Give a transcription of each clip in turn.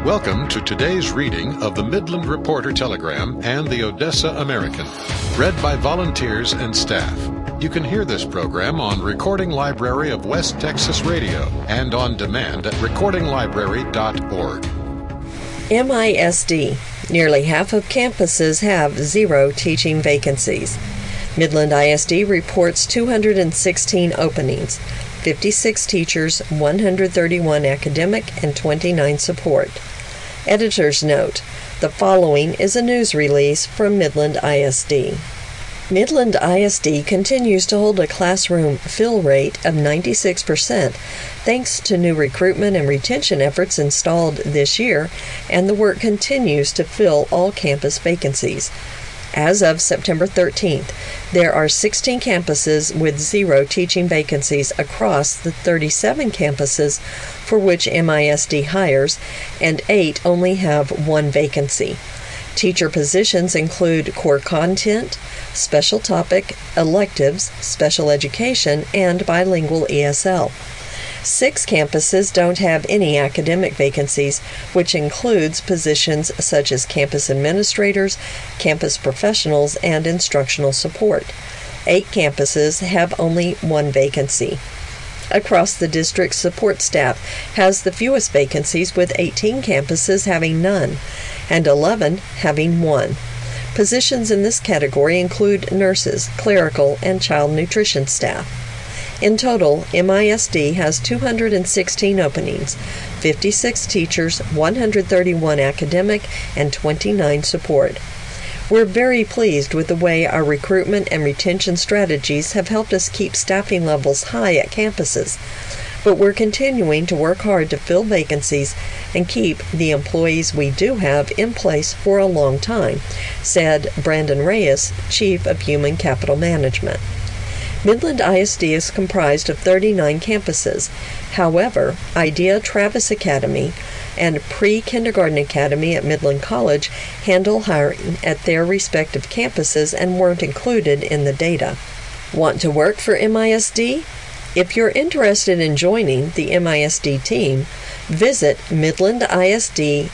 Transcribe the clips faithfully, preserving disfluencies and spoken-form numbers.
Welcome to today's reading of the Midland Reporter Telegram and the Odessa American, read by volunteers and staff. You can hear this program on Recording Library of West Texas Radio and on demand at recording library dot org. M I S D. Nearly half of campuses have zero teaching vacancies. Midland I S D reports two hundred sixteen openings, fifty-six teachers, one hundred thirty-one academic, and twenty-nine support. Editor's note: the following is a news release from Midland I S D. Midland I S D continues to hold a classroom fill rate of ninety-six percent thanks to new recruitment and retention efforts installed this year, and the work continues to fill all campus vacancies. As of September thirteenth, there are sixteen campuses with zero teaching vacancies across the thirty-seven campuses for which M I S D hires, and eight only have one vacancy. Teacher positions include core content, special topic, electives, special education, and bilingual E S L. Six campuses don't have any academic vacancies, which includes positions such as campus administrators, campus professionals, and instructional support. Eight campuses have only one vacancy. Across the district, support staff has the fewest vacancies, with eighteen campuses having none and eleven having one. Positions in this category include nurses, clerical, and child nutrition staff. In total, M I S D has two hundred sixteen openings, fifty-six teachers, one hundred thirty-one academic, and twenty-nine support. We're very pleased with the way our recruitment and retention strategies have helped us keep staffing levels high at campuses, but we're continuing to work hard to fill vacancies and keep the employees we do have in place for a long time, said Brandon Reyes, Chief of Human Capital Management. Midland I S D is comprised of thirty-nine campuses. However, Idea Travis Academy and Pre-Kindergarten Academy at Midland College handle hiring at their respective campuses and weren't included in the data. Want to work for M I S D? If you're interested in joining the M I S D team, visit midlandisd.net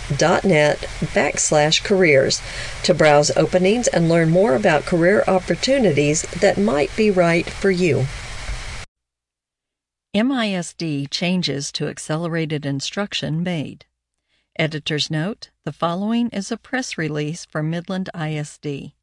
backslash careers to browse openings and learn more about career opportunities that might be right for you. M I S D changes to accelerated instruction made. Editor's note: the following is a press release from Midland I S D.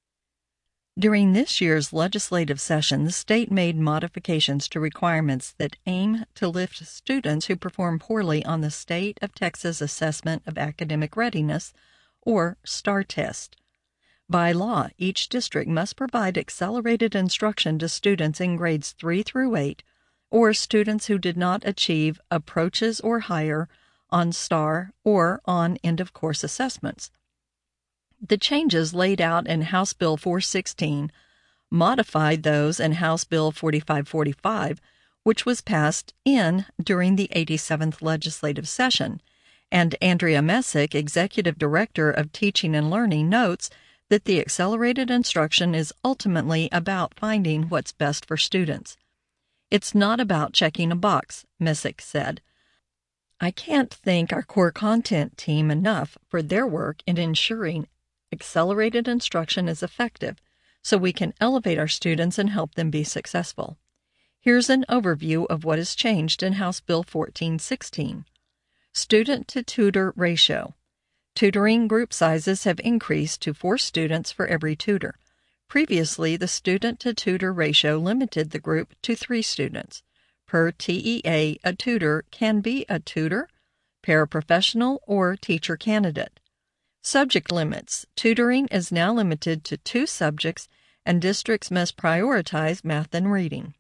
During this year's legislative session, the state made modifications to requirements that aim to lift students who perform poorly on the State of Texas Assessment of Academic Readiness, or STAR test. By law, each district must provide accelerated instruction to students in grades three through eight, or students who did not achieve approaches or higher on STAR or on end-of-course assessments. The changes laid out in House Bill four sixteen modified those in House Bill forty-five forty-five, which was passed in during the eighty-seventh legislative session, and Andrea Messick, Executive Director of Teaching and Learning, notes that the accelerated instruction is ultimately about finding what's best for students. It's not about checking a box, Messick said. I can't thank our core content team enough for their work in ensuring accelerated instruction is effective, so we can elevate our students and help them be successful. Here's an overview of what has changed in House Bill fourteen sixteen. Student-to-tutor ratio. Tutoring group sizes have increased to four students for every tutor. Previously, the student-to-tutor ratio limited the group to three students. Per T E A, a tutor can be a tutor, paraprofessional, or teacher candidate. Subject limits. Tutoring is now limited to two subjects, and districts must prioritize math and reading.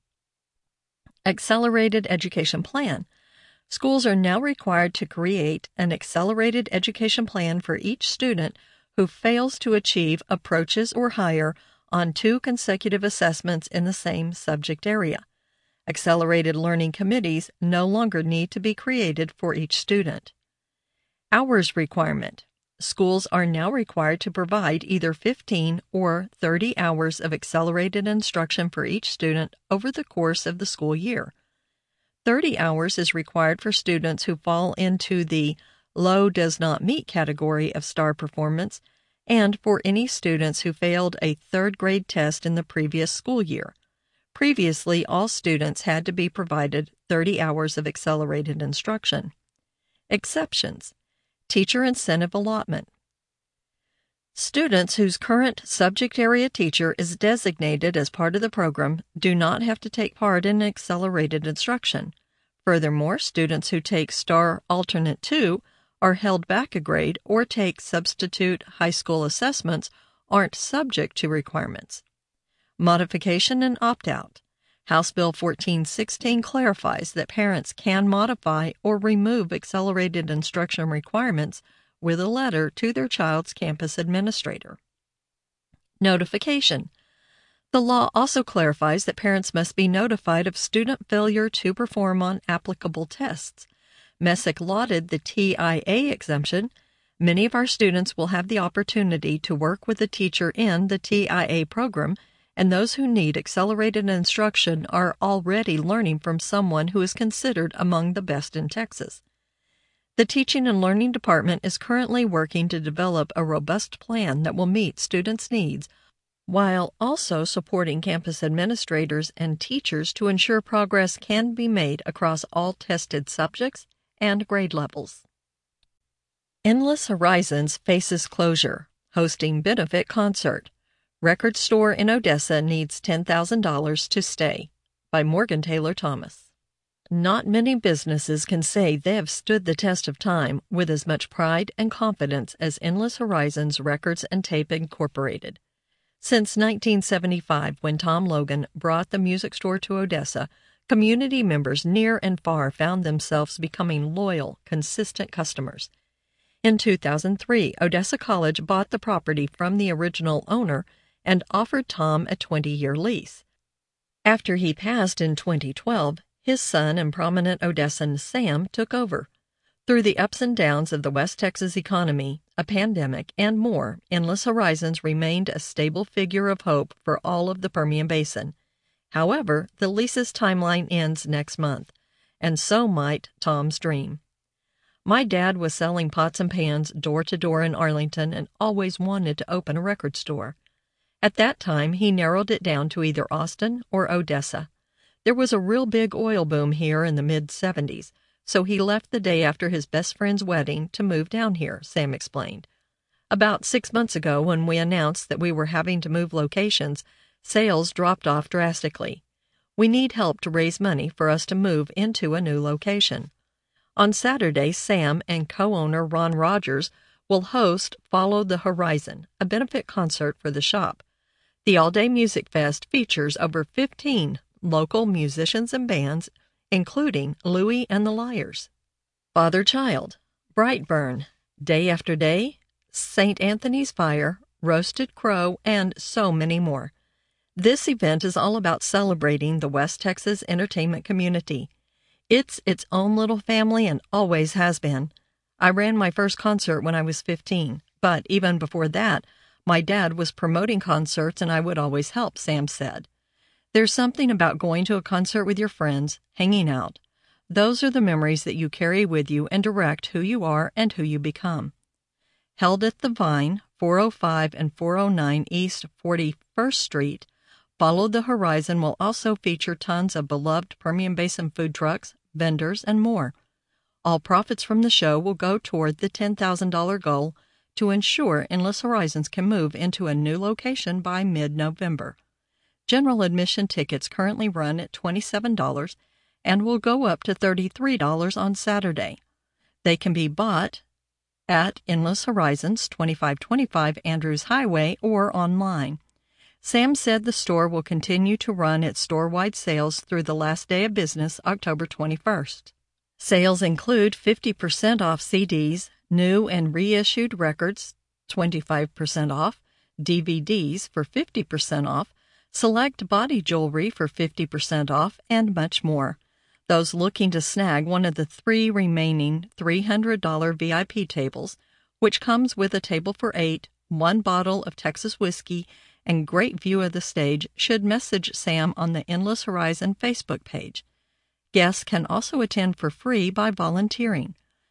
Accelerated Education Plan. Schools are now required to create an accelerated education plan for each student who fails to achieve approaches or higher on two consecutive assessments in the same subject area. Accelerated learning committees no longer need to be created for each student. Hours requirement. Schools are now required to provide either fifteen or thirty hours of accelerated instruction for each student over the course of the school year. thirty hours is required for students who fall into the low does not meet category of star performance, and for any students who failed a third grade test in the previous school year. Previously, all students had to be provided thirty hours of accelerated instruction. Exceptions: teacher incentive allotment. Students whose current subject area teacher is designated as part of the program do not have to take part in accelerated instruction. Furthermore, students who take STAR Alternate two are held back a grade or take substitute high school assessments aren't subject to requirements. Modification and opt-out. House Bill fourteen sixteen clarifies that parents can modify or remove accelerated instruction requirements with a letter to their child's campus administrator. Notification. The law also clarifies that parents must be notified of student failure to perform on applicable tests. Messick lauded the T I A exemption. Many of our students will have the opportunity to work with a teacher in the T I A program, and those who need accelerated instruction are already learning from someone who is considered among the best in Texas. The Teaching and Learning Department is currently working to develop a robust plan that will meet students' needs, while also supporting campus administrators and teachers to ensure progress can be made across all tested subjects and grade levels. Endless Horizons faces closure, hosting benefit concert. Record store in Odessa needs ten thousand dollars to stay, by Morgan Taylor Thomas. Not many businesses can say they have stood the test of time with as much pride and confidence as Endless Horizons Records and Tape Incorporated. Since nineteen seventy-five, when Tom Logan brought the music store to Odessa, community members near and far found themselves becoming loyal, consistent customers. In two thousand three, Odessa College bought the property from the original owner and offered Tom a twenty-year lease. After he passed in twenty twelve, his son and prominent Odessan Sam took over. Through the ups and downs of the West Texas economy, a pandemic, and more, Endless Horizons remained a stable figure of hope for all of the Permian Basin. However, the lease's timeline ends next month, and so might Tom's dream. My dad was selling pots and pans door to door in Arlington and always wanted to open a record store. At that time, he narrowed it down to either Austin or Odessa. There was a real big oil boom here in the mid seventies, so he left the day after his best friend's wedding to move down here, Sam explained. About six months ago, when we announced that we were having to move locations, sales dropped off drastically. We need help to raise money for us to move into a new location. On Saturday, Sam and co-owner Ron Rogers will host Follow the Horizon, a benefit concert for the shop. The all-day music fest features over fifteen local musicians and bands, including Louie and the Liars, Father Child, Brightburn, Day After Day, Saint Anthony's Fire, Roasted Crow, and so many more. This event is all about celebrating the West Texas entertainment community. It's its own little family and always has been. I ran my first concert when I was fifteen, but even before that, my dad was promoting concerts and I would always help, Sam said. There's something about going to a concert with your friends, hanging out. Those are the memories that you carry with you and direct who you are and who you become. Held at the Vine, four oh five and four oh nine East forty-first Street, Follow the Horizon will also feature tons of beloved Permian Basin food trucks, vendors, and more. All profits from the show will go toward the ten thousand dollars goal to ensure Endless Horizons can move into a new location by mid-November. General admission tickets currently run at twenty-seven dollars and will go up to thirty-three dollars on Saturday. They can be bought at Endless Horizons, twenty-five twenty-five Andrews Highway, or online. Sam said the store will continue to run its store-wide sales through the last day of business, October twenty-first. Sales include fifty percent off C Ds, new and reissued records, twenty-five percent off, D V Ds for fifty percent off, select body jewelry for fifty percent off, and much more. Those looking to snag one of the three remaining three hundred dollars V I P tables, which comes with a table for eight, one bottle of Texas whiskey, and great view of the stage, should message Sam on the Endless Horizon Facebook page. Guests can also attend for free by volunteering.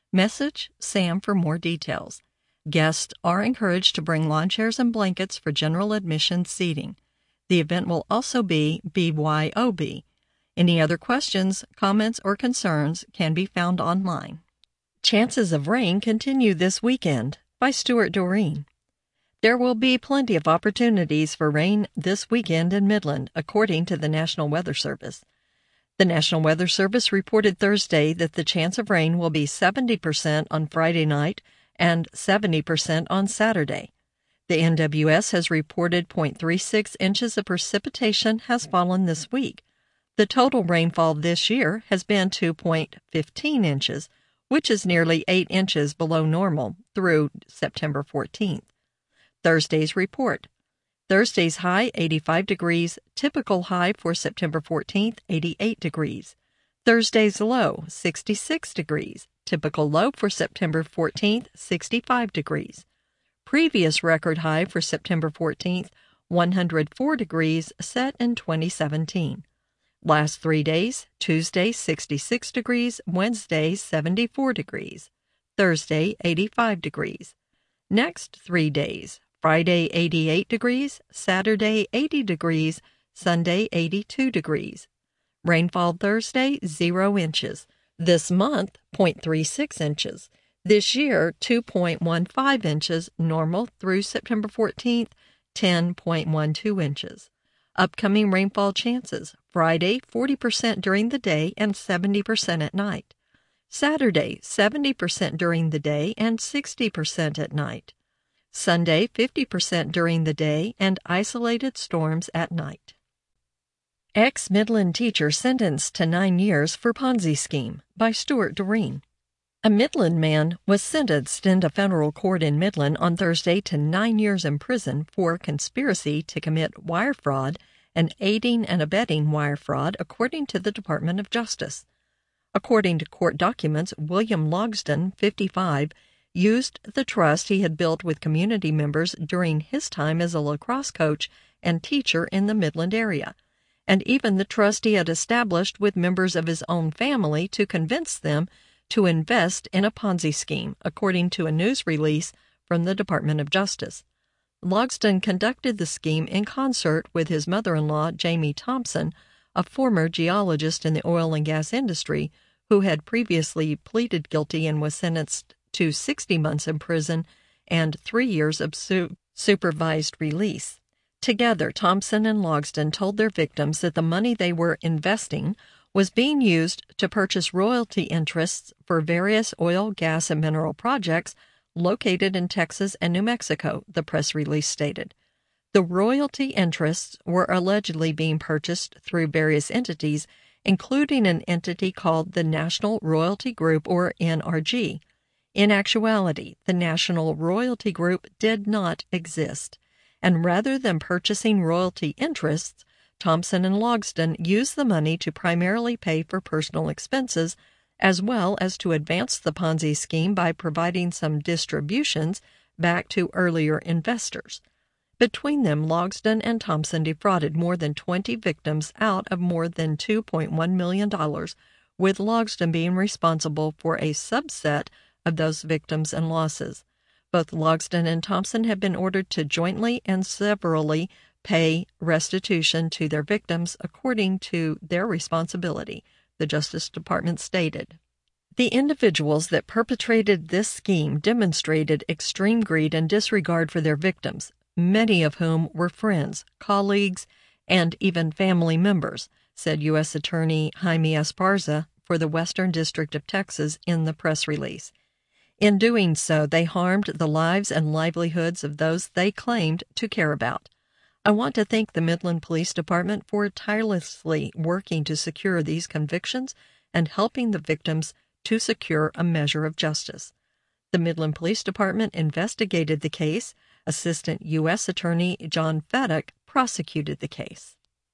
Message Sam for more details. Guests are encouraged to bring lawn chairs and blankets for general admission seating. The event will also be B Y O B. Any other questions, comments, or concerns can be found online. Chances of Rain Continue This Weekend by Stuart Doreen. There will be plenty of opportunities for rain this weekend in Midland, according to the National Weather Service. The National Weather Service reported Thursday that the chance of rain will be seventy percent on Friday night and seventy percent on Saturday. The N W S has reported zero point three six inches of precipitation has fallen this week. The total rainfall this year has been two point one five inches, which is nearly eight inches below normal through September fourteenth. Thursday's report. Thursday's high, eighty-five degrees, typical high for September fourteenth, eighty-eight degrees. Thursday's low, sixty-six degrees, typical low for September fourteenth, sixty-five degrees. Previous record high for September fourteenth, one hundred four degrees, set in twenty seventeen. Last three days, Tuesday, sixty-six degrees, Wednesday, seventy-four degrees, Thursday, eighty-five degrees. Next three days, Friday, eighty-eight degrees, Saturday, eighty degrees, Sunday, eighty-two degrees. Rainfall Thursday, zero inches. This month, zero point three six inches. This year, two point one five inches, normal through September fourteenth, ten point one two inches. Upcoming rainfall chances. Friday, forty percent during the day and seventy percent at night. Saturday, seventy percent during the day and sixty percent at night. Sunday, fifty percent during the day and isolated storms at night. Ex-Midland teacher sentenced to nine years for Ponzi scheme by Stuart Doreen. A Midland man was sentenced into federal court in Midland on Thursday to nine years in prison for conspiracy to commit wire fraud and aiding and abetting wire fraud, according to the Department of Justice. According to court documents, William Logsdon, fifty-five, used the trust he had built with community members during his time as a lacrosse coach and teacher in the Midland area, and even the trust he had established with members of his own family to convince them to invest in a Ponzi scheme, according to a news release from the Department of Justice. Logsdon conducted the scheme in concert with his mother-in-law, Jamie Thompson, a former geologist in the oil and gas industry who had previously pleaded guilty and was sentenced to sixty months in prison and three years of su- supervised release. Together, Thompson and Logsdon told their victims that the money they were investing was being used to purchase royalty interests for various oil, gas, and mineral projects located in Texas and New Mexico, the press release stated. The royalty interests were allegedly being purchased through various entities, including an entity called the National Royalty Group, or N R G. In actuality, the National Royalty Group did not exist, and rather than purchasing royalty interests, Thompson and Logsdon used the money to primarily pay for personal expenses, as well as to advance the Ponzi scheme by providing some distributions back to earlier investors. Between them, Logsdon and Thompson defrauded more than twenty victims out of more than two point one million dollars, with Logsdon being responsible for a subset of those victims and losses. Both Logsdon and Thompson have been ordered to jointly and severally pay restitution to their victims according to their responsibility, the Justice Department stated. The individuals that perpetrated this scheme demonstrated extreme greed and disregard for their victims, many of whom were friends, colleagues, and even family members, said U S Attorney Jaime Esparza for the Western District of Texas in the press release. In doing so, they harmed the lives and livelihoods of those they claimed to care about. I want to thank the Midland Police Department for tirelessly working to secure these convictions and helping the victims to secure a measure of justice. The Midland Police Department investigated the case. Assistant U S Attorney John Fedek prosecuted the case.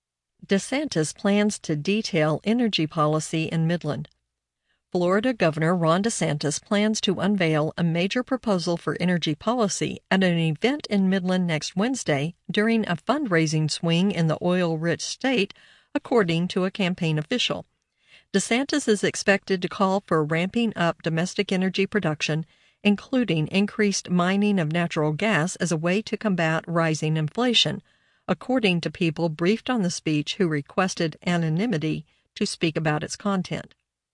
DeSantis plans to detail energy policy in Midland. Florida Governor Ron DeSantis plans to unveil a major proposal for energy policy at an event in Midland next Wednesday during a fundraising swing in the oil-rich state, according to a campaign official. DeSantis is expected to call for ramping up domestic energy production, including increased mining of natural gas as a way to combat rising inflation, according to people briefed on the speech who requested anonymity to speak about its content.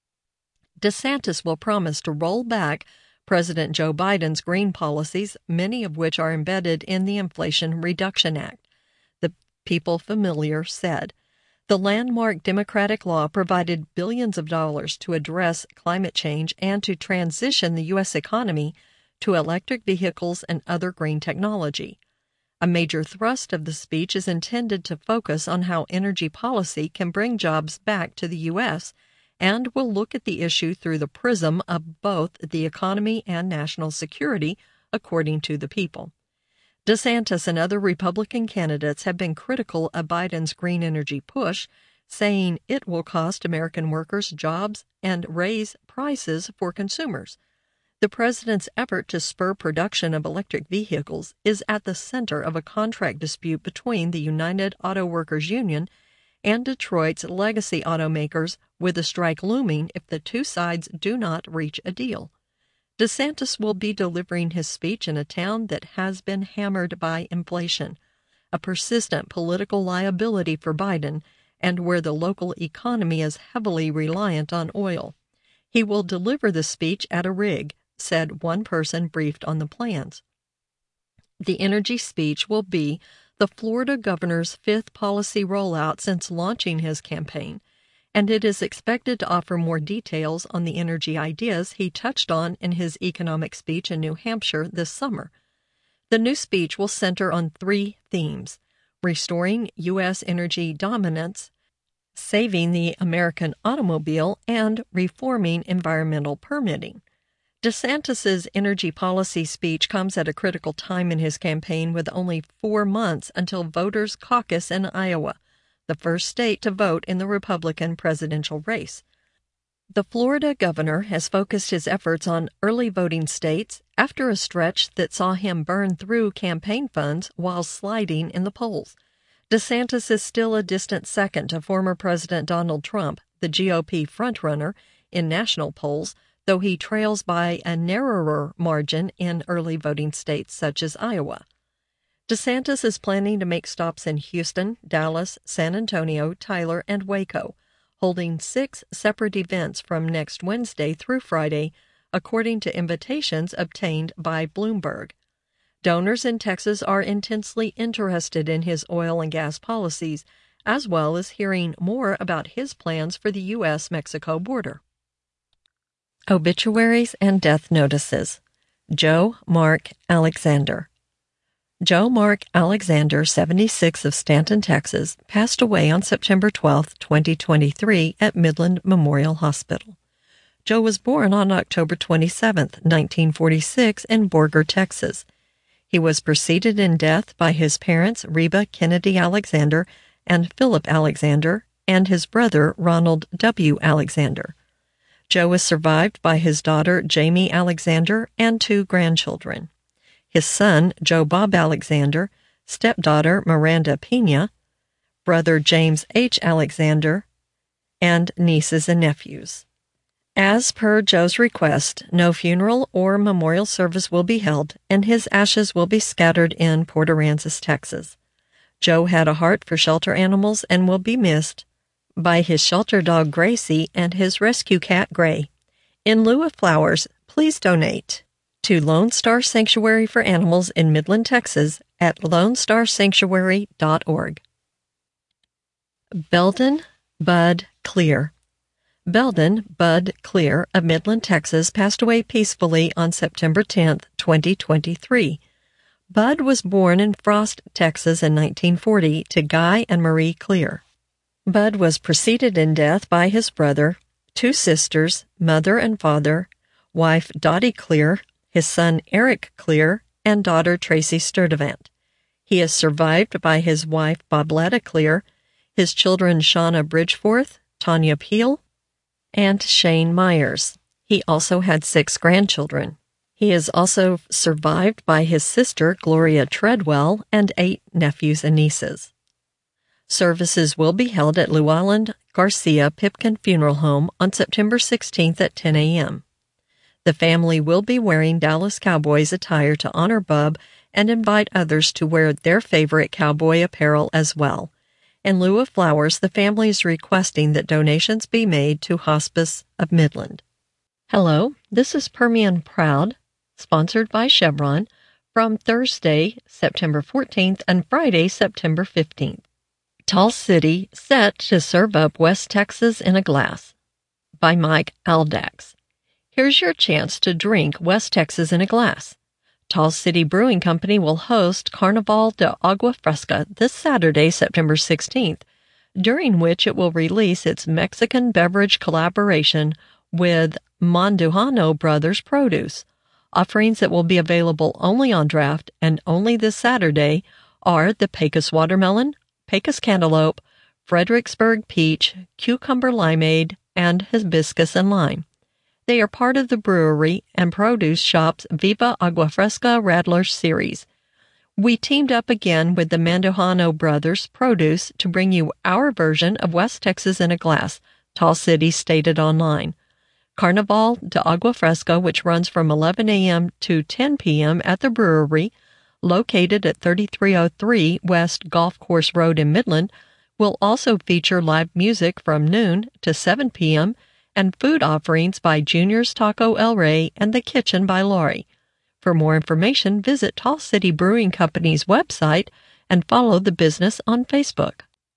DeSantis will promise to roll back President Joe Biden's green policies, many of which are embedded in the Inflation Reduction Act. The people familiar said, the landmark Democratic law provided billions of dollars to address climate change and to transition the U S economy to electric vehicles and other green technology. A major thrust of the speech is intended to focus on how energy policy can bring jobs back to the U S and will look at the issue through the prism of both the economy and national security, according to the people. DeSantis and other Republican candidates have been critical of Biden's green energy push, saying it will cost American workers jobs and raise prices for consumers. The president's effort to spur production of electric vehicles is at the center of a contract dispute between the United Auto Workers Union and Detroit's legacy automakers, with a strike looming if the two sides do not reach a deal. DeSantis will be delivering his speech in a town that has been hammered by inflation, a persistent political liability for Biden, and where the local economy is heavily reliant on oil. He will deliver the speech at a rig, said one person briefed on the plans. The energy speech will be the Florida governor's fifth policy rollout since launching his campaign, and it is expected to offer more details on the energy ideas he touched on in his economic speech in New Hampshire this summer. The new speech will center on three themes: restoring U S energy dominance, saving the American automobile, and reforming environmental permitting. DeSantis's energy policy speech comes at a critical time in his campaign, with only four months until voters caucus in Iowa, the first state to vote in the Republican presidential race. The Florida governor has focused his efforts on early voting states after a stretch that saw him burn through campaign funds while sliding in the polls. DeSantis is still a distant second to former President Donald Trump, the G O P frontrunner, in national polls, though he trails by a narrower margin in early voting states such as Iowa. DeSantis is planning to make stops in Houston, Dallas, San Antonio, Tyler, and Waco, holding six separate events from next Wednesday through Friday, according to invitations obtained by Bloomberg. Donors in Texas are intensely interested in his oil and gas policies, as well as hearing more about his plans for the U S Mexico border. Obituaries and death notices. Joe Mark Alexander. Joe Mark Alexander, seventy-six, of Stanton, Texas, passed away on September twelfth, twenty twenty-three, at Midland Memorial Hospital. Joe was born on October twenty-seventh, nineteen forty-six, in Borger, Texas. He was preceded in death by his parents, Reba Kennedy Alexander and Philip Alexander, and his brother, Ronald W. Alexander. Joe was survived by his daughter, Jamie Alexander, and two grandchildren. His son, Joe Bob Alexander, stepdaughter, Miranda Pena, brother James H. Alexander, and nieces and nephews. As per Joe's request, no funeral or memorial service will be held, and his ashes will be scattered in Port Aransas, Texas. Joe had a heart for shelter animals and will be missed by his shelter dog Gracie and his rescue cat Gray. In lieu of flowers, please donate to Lone Star Sanctuary for Animals in Midland, Texas at lone star sanctuary dot org. Belden Bud Clear. Belden Bud Clear of Midland, Texas, passed away peacefully on September tenth, twenty twenty-three. Bud was born in Frost, Texas in nineteen forty to Guy and Marie Clear. Bud was preceded in death by his brother, two sisters, mother and father, wife Dottie Clear, his son Eric Clear, and daughter Tracy Sturdivant. He is survived by his wife Bobletta Clear, his children Shauna Bridgeforth, Tanya Peel, and Shane Myers. He also had six grandchildren. He is also survived by his sister Gloria Treadwell and eight nephews and nieces. Services will be held at Llewellyn Garcia Pipkin Funeral Home on September sixteenth at ten a.m. The family will be wearing Dallas Cowboys attire to honor Bub and invite others to wear their favorite cowboy apparel as well. In lieu of flowers, the family is requesting that donations be made to Hospice of Midland. Hello, this is Permian Proud, sponsored by Chevron, from Thursday, September fourteenth and Friday, September fifteenth. Tall City set to serve up West Texas in a glass, by Mike Aldax. Here's your chance to drink West Texas in a glass. Tall City Brewing Company will host Carnaval de Agua Fresca this Saturday, September sixteenth, during which it will release its Mexican beverage collaboration with Mandujano Brothers Produce. Offerings that will be available only on draft and only this Saturday are the Pecos Watermelon, Pecos Cantaloupe, Fredericksburg Peach, Cucumber Limeade, and Hibiscus and Lime. They are part of the brewery and produce shop's Viva Agua Fresca Radler series. We teamed up again with the Mandujano Brothers Produce to bring you our version of West Texas in a glass, Tall City stated online. Carnaval de Agua Fresca, which runs from eleven a.m. to ten p.m. at the brewery, located at thirty-three oh three West Golf Course Road in Midland, will also feature live music from noon to seven p.m. and food offerings by Junior's Taco El Rey and The Kitchen by Lori. For more information, visit Tall City Brewing Company's website and follow the business on Facebook.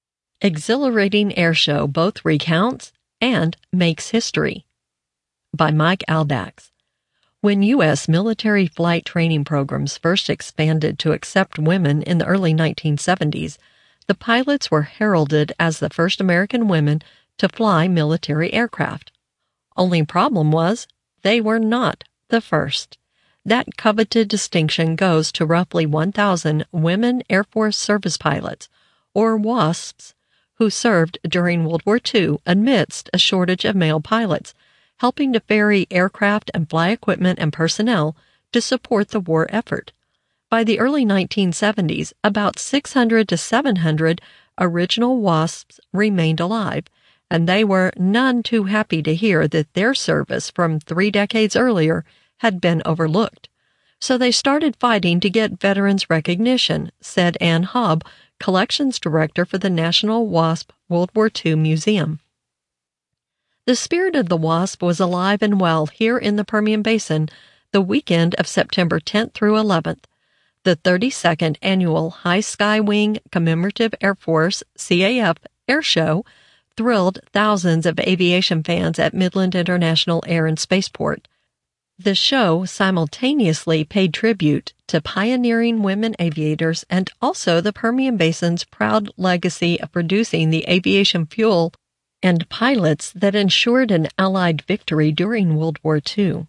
Exhilarating Air Show both recounts and makes history, by Mike Aldax. When U S military flight training programs first expanded to accept women in the early nineteen seventies, the pilots were heralded as the first American women to fly military aircraft. Only problem was, they were not the first. That coveted distinction goes to roughly one thousand women Air Force service pilots, or WASPs, who served during World War Two amidst a shortage of male pilots, helping to ferry aircraft and fly equipment and personnel to support the war effort. By the early nineteen seventies, about six hundred to seven hundred original WASPs remained alive, and they were none too happy to hear that their service from three decades earlier had been overlooked. So they started fighting to get veterans recognition, said Ann Hobb, collections director for the National WASP World War Two Museum. The spirit of the WASP was alive and well here in the Permian Basin the weekend of September tenth through eleventh. The thirty-second Annual High Sky Wing Commemorative Air Force C A F Air Show thrilled thousands of aviation fans at Midland International Air and Spaceport. The show simultaneously paid tribute to pioneering women aviators and also the Permian Basin's proud legacy of producing the aviation fuel and pilots that ensured an Allied victory during World War Two.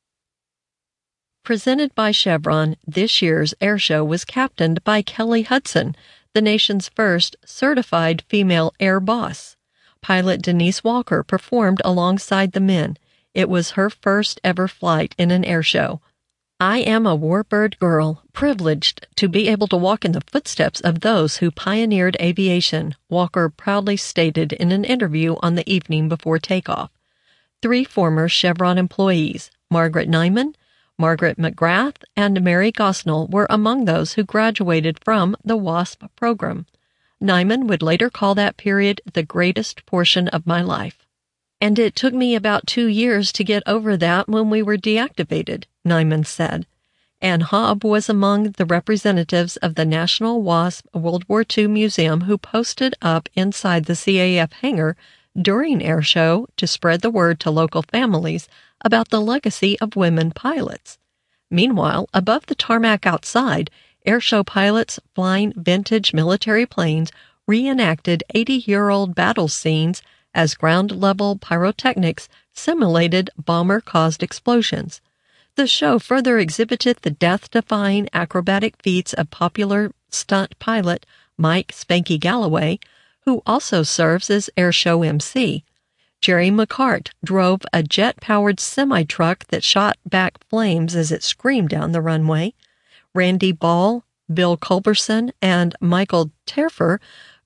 Presented by Chevron, this year's air show was captained by Kelly Hudson, the nation's first certified female air boss. Pilot Denise Walker performed alongside the men. It was her first ever flight in an air show. I am a warbird girl, privileged to be able to walk in the footsteps of those who pioneered aviation, Walker proudly stated in an interview on the evening before takeoff. Three former Chevron employees, Margaret Nyman, Margaret McGrath, and Mary Gosnell, were among those who graduated from the WASP program. Nyman would later call that period the greatest portion of my life. And it took me about two years to get over that when we were deactivated, Nyman said. Ann Hobb was among the representatives of the National WASP World War Two Museum who posted up inside the C A F hangar during air show to spread the word to local families about the legacy of women pilots. Meanwhile, above the tarmac outside, air show pilots flying vintage military planes reenacted eighty-year-old battle scenes as ground-level pyrotechnics simulated bomber-caused explosions. The show further exhibited the death-defying acrobatic feats of popular stunt pilot Mike Spanky Galloway, who also serves as air show M C. Jerry McCart drove a jet-powered semi-truck that shot back flames as it screamed down the runway. Randy Ball, Bill Culberson, and Michael Terfer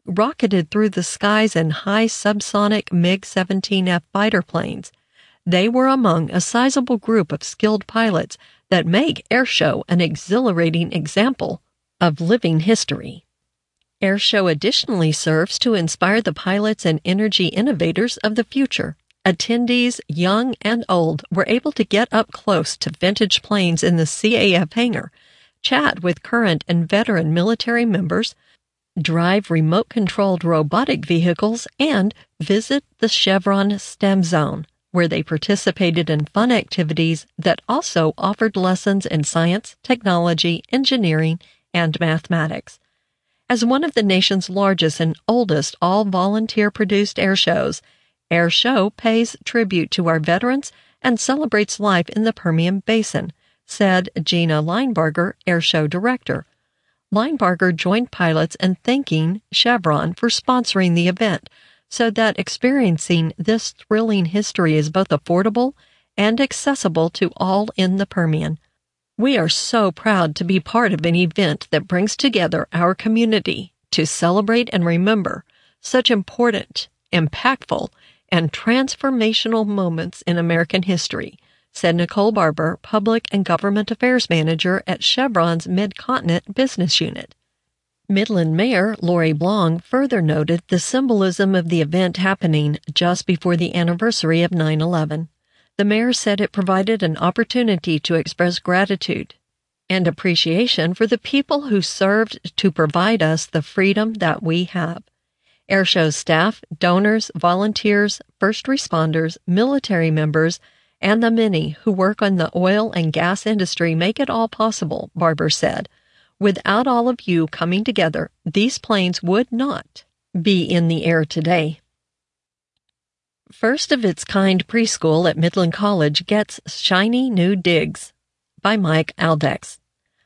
rocketed through the skies in high subsonic MiG seventeen F fighter planes. They were among a sizable group of skilled pilots that make Airshow an exhilarating example of living history. Airshow additionally serves to inspire the pilots and energy innovators of the future. Attendees, young and old, were able to get up close to vintage planes in the C A F hangar, chat with current and veteran military members, drive remote-controlled robotic vehicles, and visit the Chevron STEM Zone, where they participated in fun activities that also offered lessons in science, technology, engineering, and mathematics. As one of the nation's largest and oldest all-volunteer-produced air shows, Airshow pays tribute to our veterans and celebrates life in the Permian Basin, said Gina Linebarger, Airshow director. Linebarger joined pilots in thanking Chevron for sponsoring the event, so that experiencing this thrilling history is both affordable and accessible to all in the Permian. We are so proud to be part of an event that brings together our community to celebrate and remember such important, impactful, and transformational moments in American history, said Nicole Barber, Public and Government Affairs Manager at Chevron's Mid-Continent Business Unit. Midland Mayor Lori Blong further noted the symbolism of the event happening just before the anniversary of nine eleven. The mayor said it provided an opportunity to express gratitude and appreciation for the people who served to provide us the freedom that we have. Airshow staff, donors, volunteers, first responders, military members, and the many who work on the oil and gas industry make it all possible, Barber said. Without all of you coming together, these planes would not be in the air today. First of its kind preschool at Midland College gets shiny new digs by Mike Aldex.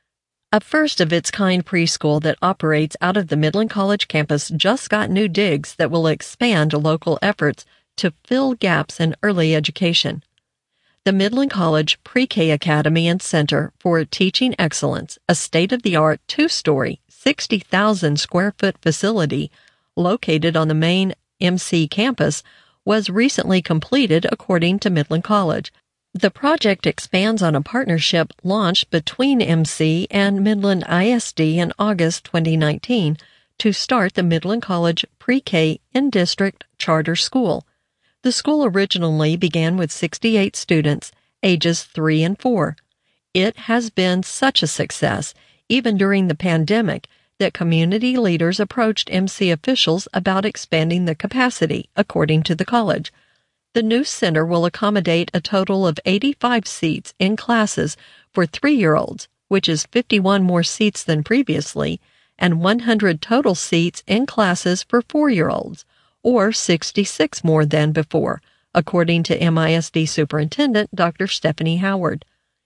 A first of its kind preschool that operates out of the Midland College campus just got new digs that will expand local efforts to fill gaps in early education. The Midland College Pre-K Academy and Center for Teaching Excellence, a state-of-the-art two-story, sixty thousand square foot facility located on the main M C campus, was recently completed according to Midland College. The project expands on a partnership launched between M C and Midland I S D in August twenty nineteen to start the Midland College Pre-K in-district charter school. The school originally began with sixty-eight students, ages three and four. It has been such a success, even during the pandemic, that community leaders approached M C officials about expanding the capacity, according to the college. The new center will accommodate a total of eighty-five seats in classes for three-year-olds, which is fifty-one more seats than previously, and one hundred total seats in classes for four-year-olds, or sixty-six more than before, according to M I S D Superintendent Doctor Stephanie Howard.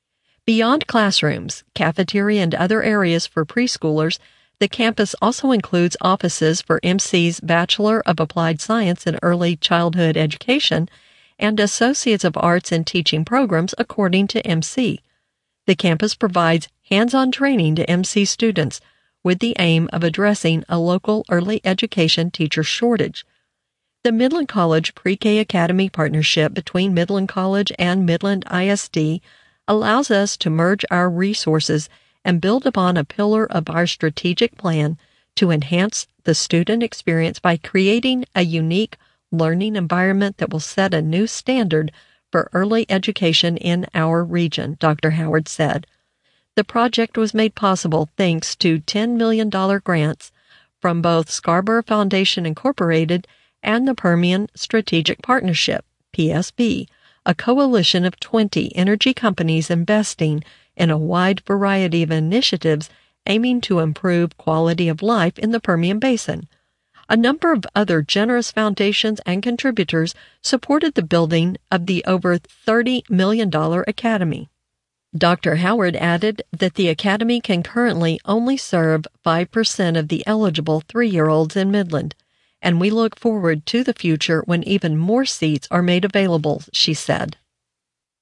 Beyond classrooms, cafeteria, and other areas for preschoolers, the campus also includes offices for M C's Bachelor of Applied Science in Early Childhood Education and Associates of Arts in Teaching programs, according to M C. The campus provides hands-on training to M C students with the aim of addressing a local early education teacher shortage. The Midland College Pre-K Academy partnership between Midland College and Midland I S D allows us to merge our resources and build upon a pillar of our strategic plan to enhance the student experience by creating a unique learning environment that will set a new standard for early education in our region, Doctor Howard said. The project was made possible thanks to ten million dollars grants from both Scarborough Foundation Incorporated and the Permian Strategic Partnership, P S B, a coalition of twenty energy companies investing in a wide variety of initiatives aiming to improve quality of life in the Permian Basin. A number of other generous foundations and contributors supported the building of the over thirty million dollars academy. Doctor Howard added that the academy can currently only serve five percent of the eligible three-year-olds in Midland, and we look forward to the future when even more seats are made available, she said.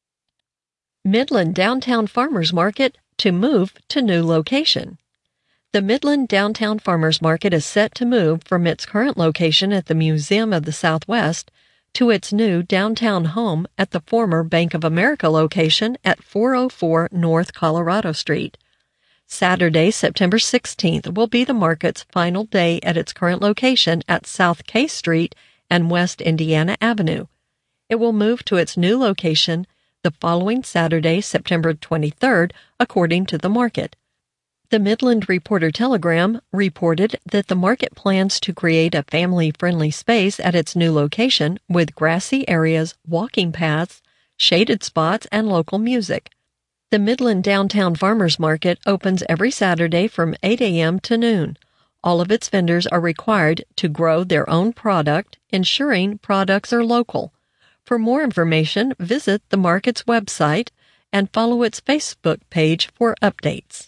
Midland Downtown Farmers Market to move to new location. The Midland Downtown Farmers Market is set to move from its current location at the Museum of the Southwest to its new downtown home at the former Bank of America location at four oh four North Colorado Street. Saturday, September sixteenth, will be the market's final day at its current location at South K Street and West Indiana Avenue. It will move to its new location the following Saturday, September twenty-third, according to the market. The Midland Reporter-Telegram reported that the market plans to create a family-friendly space at its new location with grassy areas, walking paths, shaded spots, and local music. The Midland Downtown Farmers Market opens every Saturday from eight a.m. to noon. All of its vendors are required to grow their own product, ensuring products are local. For more information, visit the market's website and follow its Facebook page for updates.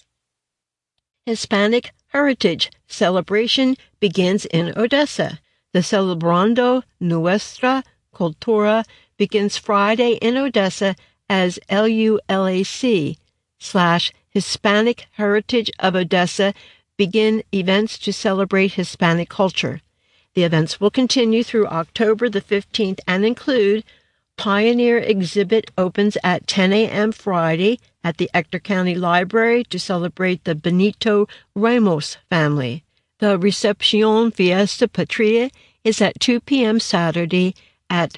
Hispanic Heritage Celebration begins in Odessa. The Celebrando Nuestra Cultura begins Friday in Odessa as L U L A C slash Hispanic Heritage of Odessa begin events to celebrate Hispanic culture. The events will continue through October the fifteenth and include Pioneer Exhibit opens at ten a.m. Friday at the Ector County Library to celebrate the Benito Ramos family. The Recepcion Fiesta Patria is at two p.m. Saturday at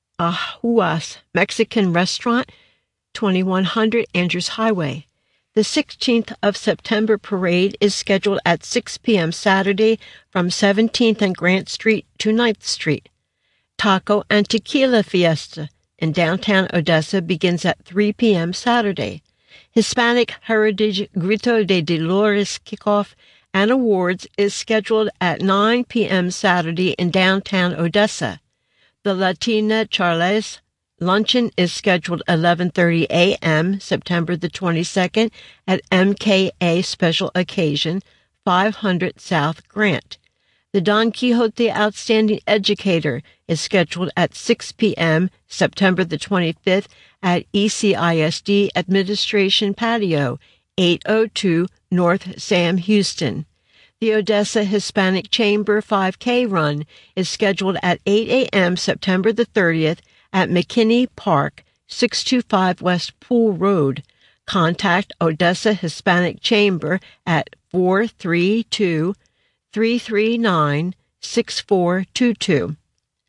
Ahuas Mexican Restaurant, twenty-one hundred Andrews Highway. The sixteenth of September parade is scheduled at six p.m. Saturday from seventeenth and Grant Street to ninth Street. Taco and Tequila Fiesta in downtown Odessa begins at three p.m. Saturday. Hispanic Heritage Grito de Dolores kickoff and awards is scheduled at nine p.m. Saturday in downtown Odessa. The Latina Charles luncheon is scheduled eleven thirty a.m. September the twenty-second at M K A Special Occasion, five hundred South Grant. The Don Quixote Outstanding Educator is scheduled at six p.m. September the twenty-fifth at E C I S D Administration Patio, eight oh two North Sam Houston. The Odessa Hispanic Chamber five K Run is scheduled at eight a.m. September the thirtieth at McKinney Park, six twenty-five West Pool Road. Contact Odessa Hispanic Chamber at four three two, three three nine, six four two two.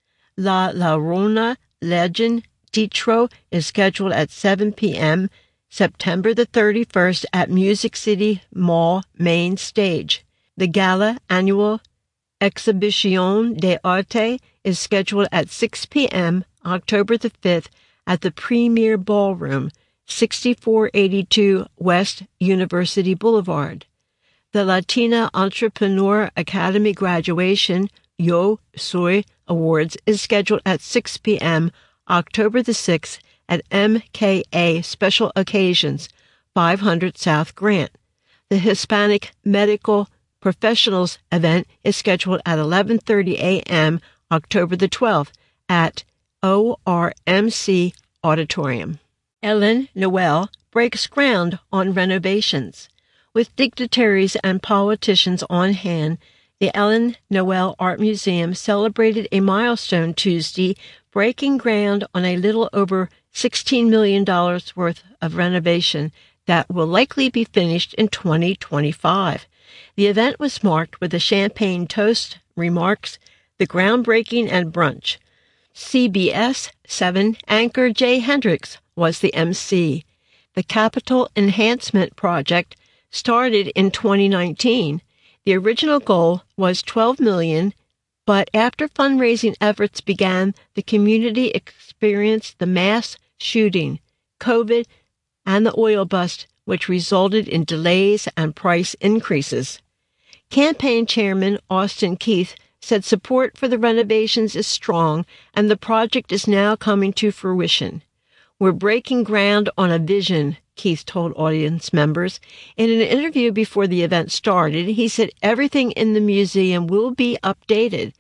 La Llorona Legend Teatro is scheduled at seven p.m. September the thirty-first at Music City Mall Main Stage. The Gala Annual Exhibición de Arte is scheduled at six p.m. October the fifth at the Premier Ballroom, sixty-four eighty-two West University Boulevard. The Latina Entrepreneur Academy Graduation Yo Soy Awards is scheduled at six p.m. October the sixth at M K A Special Occasions, five hundred South Grant. The Hispanic Medical Professionals event is scheduled at eleven thirty a.m. October the twelfth at O R M C Auditorium. Ellen Noel breaks ground on renovations. With dignitaries and politicians on hand, the Ellen Noel Art Museum celebrated a milestone Tuesday, breaking ground on a little over sixteen million dollars worth of renovation that will likely be finished in twenty twenty-five. The event was marked with a champagne toast, remarks, the groundbreaking, and brunch. C B S seven anchor Jay Hendricks was the M C. The Capital Enhancement Project started in twenty nineteen. The original goal was twelve million dollars, but after fundraising efforts began, the community experienced the mass shooting, COVID, and the oil bust, which resulted in delays and price increases. Campaign Chairman Austin Keith said support for the renovations is strong and the project is now coming to fruition. We're breaking ground on a vision, Keith told audience members. In an interview before the event started, he said everything in the museum will be updated.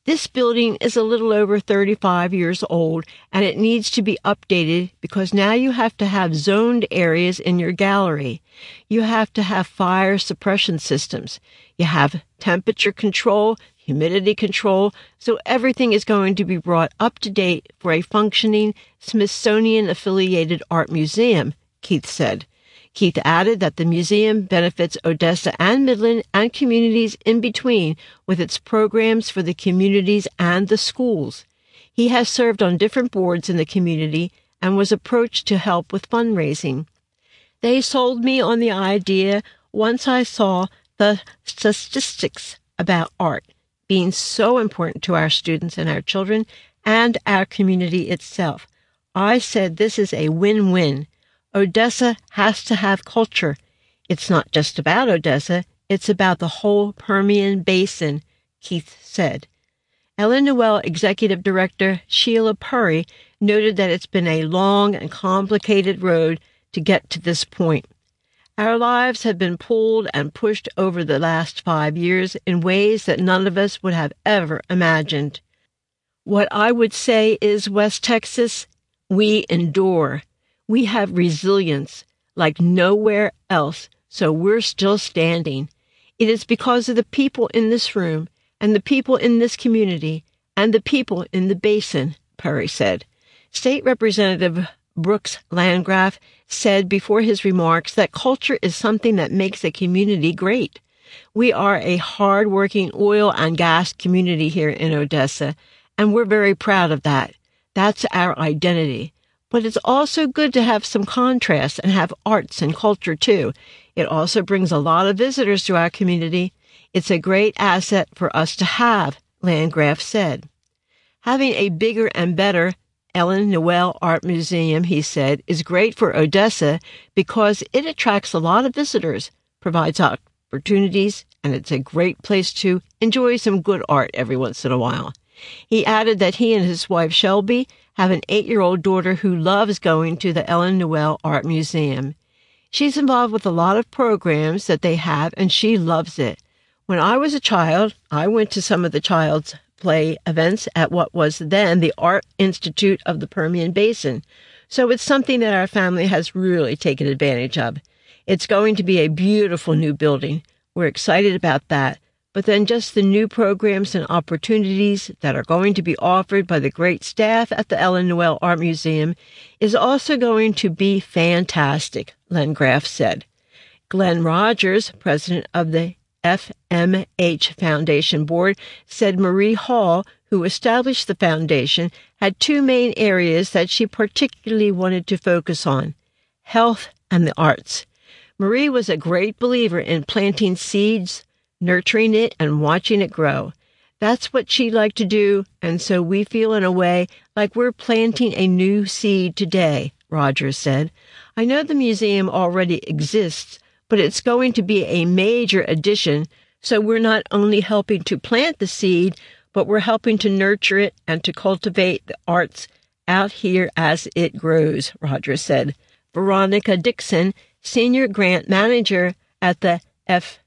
This building is a little over thirty-five years old, and it needs to be updated because now you have to have zoned areas in your gallery. You have to have fire suppression systems. You have temperature control, humidity control, so everything is going to be brought up to date for a functioning Smithsonian-affiliated art museum, Keith said. Keith added that the museum benefits Odessa and Midland and communities in between with its programs for the communities and the schools. He has served on different boards in the community and was approached to help with fundraising. They sold me on the idea once I saw the statistics about art being so important to our students and our children and our community itself. I said this is a win-win. Odessa has to have culture. It's not just about Odessa, it's about the whole Permian Basin, Keith said. Ellen Noel Executive Director Sheila Purry noted that it's been a long and complicated road to get to this point. Our lives have been pulled and pushed over the last five years in ways that none of us would have ever imagined. What I would say is, West Texas, we endure. We have resilience like nowhere else, so we're still standing. It is because of the people in this room and the people in this community and the people in the basin, Purry said. State Representative Brooks Landgraf said before his remarks that culture is something that makes a community great. We are a hard-working oil and gas community here in Odessa, and we're very proud of that. That's our identity. But it's also good to have some contrast and have arts and culture, too. It also brings a lot of visitors to our community. It's a great asset for us to have, Landgraf said. Having a bigger and better Ellen Noel Art Museum, he said, is great for Odessa because it attracts a lot of visitors, provides opportunities, and it's a great place to enjoy some good art every once in a while. He added that he and his wife Shelby have an eight-year-old daughter who loves going to the Ellen Noel Art Museum. She's involved with a lot of programs that they have, and she loves it. When I was a child, I went to some of the child's play events at what was then the Art Institute of the Permian Basin, so it's something that our family has really taken advantage of. It's going to be a beautiful new building. We're excited about that. But then just the new programs and opportunities that are going to be offered by the great staff at the Ellen Noel Art Museum is also going to be fantastic, Landgraf said. Glenn Rogers, president of the F M H Foundation Board, said Marie Hall, who established the foundation, had two main areas that she particularly wanted to focus on: health and the arts. Marie was a great believer in planting seeds, nurturing it, and watching it grow. That's what she liked to do, and so we feel in a way like we're planting a new seed today, Rogers said. I know the museum already exists, but it's going to be a major addition, so we're not only helping to plant the seed, but we're helping to nurture it and to cultivate the arts out here as it grows, Rogers said. Veronica Dixon, senior grant manager at the F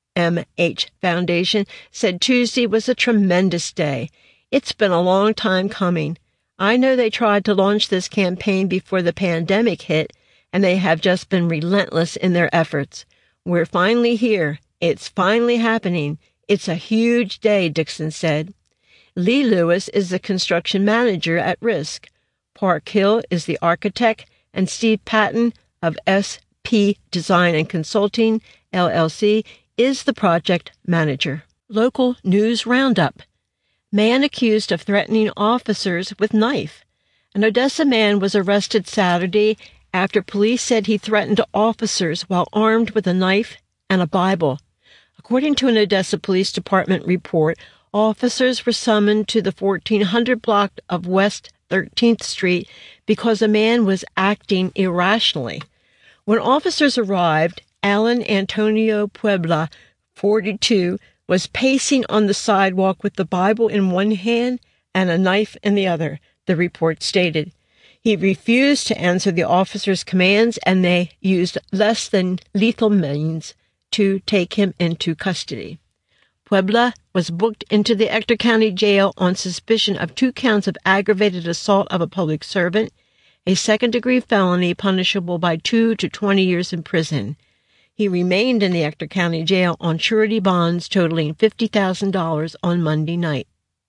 M H Foundation, said Tuesday was a tremendous day. It's been a long time coming. I know they tried to launch this campaign before the pandemic hit, and they have just been relentless in their efforts. We're finally here. It's finally happening. It's a huge day, Dixon said. Lee Lewis is the construction manager at Risk. Park Hill is the architect, and Steve Patton of S P Design and Consulting, L L C, is the project manager. Local news roundup. Man accused of threatening officers with knife. An Odessa man was arrested Saturday after police said he threatened officers while armed with a knife and a Bible. According to an Odessa Police Department report, officers were summoned to the fourteen hundred block of West thirteenth Street because a man was acting irrationally. When officers arrived, Alan Antonio Puebla, forty-two, was pacing on the sidewalk with the Bible in one hand and a knife in the other, the report stated. He refused to answer the officers' commands, and they used less than lethal means to take him into custody. Puebla was booked into the Ector County Jail on suspicion of two counts of aggravated assault of a public servant, a second-degree felony punishable by two to twenty years in prison. He remained in the Ector County Jail on surety bonds totaling fifty thousand dollars on Monday night.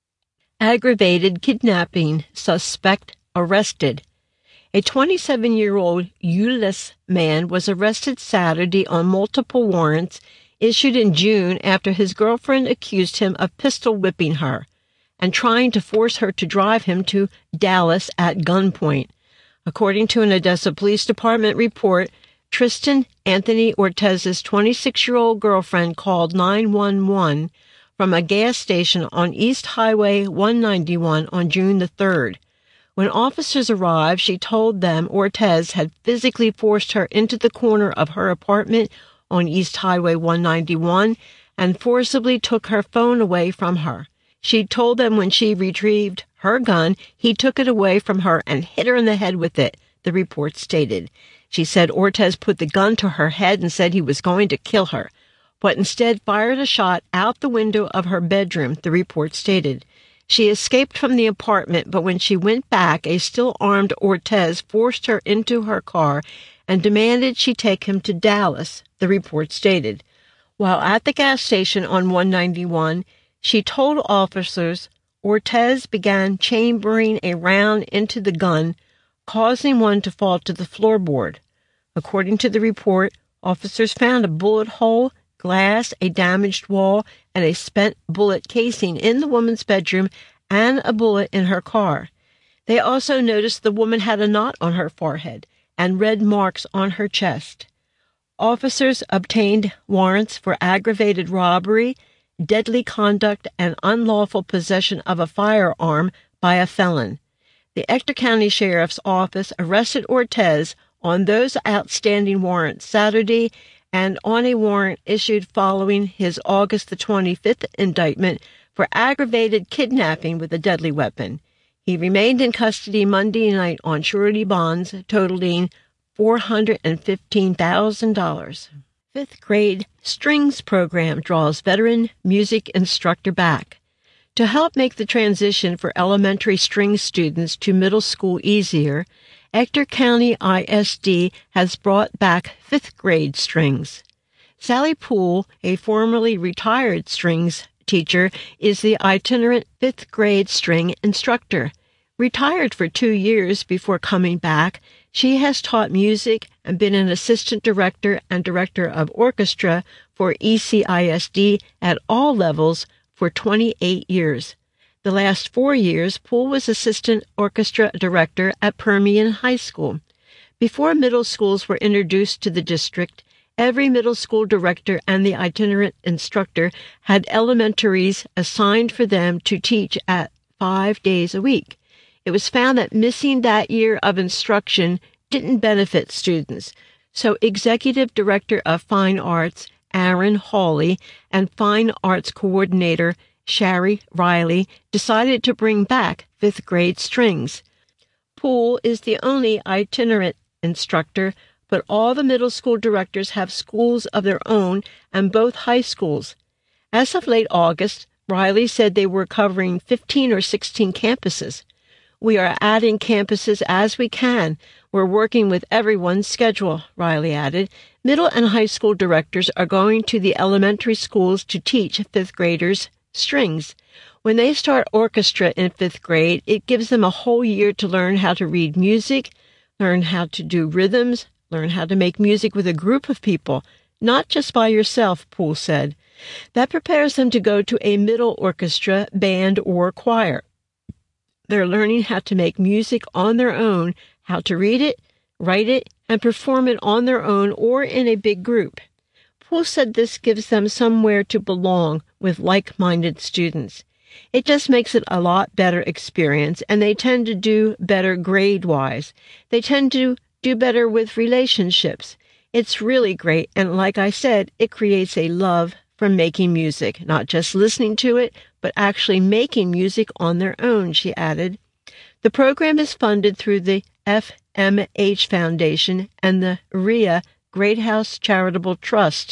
Aggravated kidnapping suspect arrested. A twenty-seven-year-old Euless man was arrested Saturday on multiple warrants issued in June after his girlfriend accused him of pistol whipping her and trying to force her to drive him to Dallas at gunpoint. According to an Odessa Police Department report, Tristan Anthony Ortez's twenty-six-year-old girlfriend called nine one one from a gas station on East Highway one ninety-one on June the third. When officers arrived, she told them Ortez had physically forced her into the corner of her apartment on East Highway one ninety-one and forcibly took her phone away from her. She told them when she retrieved her gun, he took it away from her and hit her in the head with it, the report stated. She said Ortez put the gun to her head and said he was going to kill her, but instead fired a shot out the window of her bedroom, the report stated. She escaped from the apartment, but when she went back, a still-armed Ortez forced her into her car and demanded she take him to Dallas, the report stated. While at the gas station on one ninety-one, she told officers Ortez began chambering a round into the gun, causing one to fall to the floorboard. According to the report, officers found a bullet hole, glass, a damaged wall, and a spent bullet casing in the woman's bedroom and a bullet in her car. They also noticed the woman had a knot on her forehead and red marks on her chest. Officers obtained warrants for aggravated robbery, deadly conduct, and unlawful possession of a firearm by a felon. The Ector County Sheriff's Office arrested Ortez on those outstanding warrants Saturday and on a warrant issued following his August the twenty-fifth indictment for aggravated kidnapping with a deadly weapon. He remained in custody Monday night on surety bonds totaling four hundred fifteen thousand dollars. Fifth grade strings program draws veteran music instructor back. To help make the transition for elementary string students to middle school easier, Ector County I S D has brought back fifth grade strings. Sally Poole, a formerly retired strings teacher, is the itinerant fifth grade string instructor. Retired for two years before coming back, she has taught music and been an assistant director and director of orchestra for E C I S D at all levels for twenty-eight years. The last four years, Poole was assistant orchestra director at Permian High School. Before middle schools were introduced to the district, every middle school director and the itinerant instructor had elementaries assigned for them to teach at five days a week. It was found that missing that year of instruction didn't benefit students, so Executive Director of Fine Arts Aaron Hawley and Fine Arts Coordinator Shari Riley decided to bring back fifth grade strings. Poole is the only itinerant instructor, but all the middle school directors have schools of their own and both high schools. As of late August, Riley said they were covering fifteen or sixteen campuses. We are adding campuses as we can. We're working with everyone's schedule, Riley added. Middle and high school directors are going to the elementary schools to teach fifth graders strings. When they start orchestra in fifth grade, it gives them a whole year to learn how to read music, learn how to do rhythms, learn how to make music with a group of people, not just by yourself, Poole said. That prepares them to go to a middle orchestra, band, or choir. They're learning how to make music on their own, how to read it, write it, and perform it on their own or in a big group. Poole said this gives them somewhere to belong with like-minded students. It just makes it a lot better experience, and they tend to do better grade-wise. They tend to do better with relationships. It's really great, and like I said, it creates a love for making music, not just listening to it, but actually making music on their own, she added. The program is funded through the F M H Foundation and the R I A Great House Charitable Trust,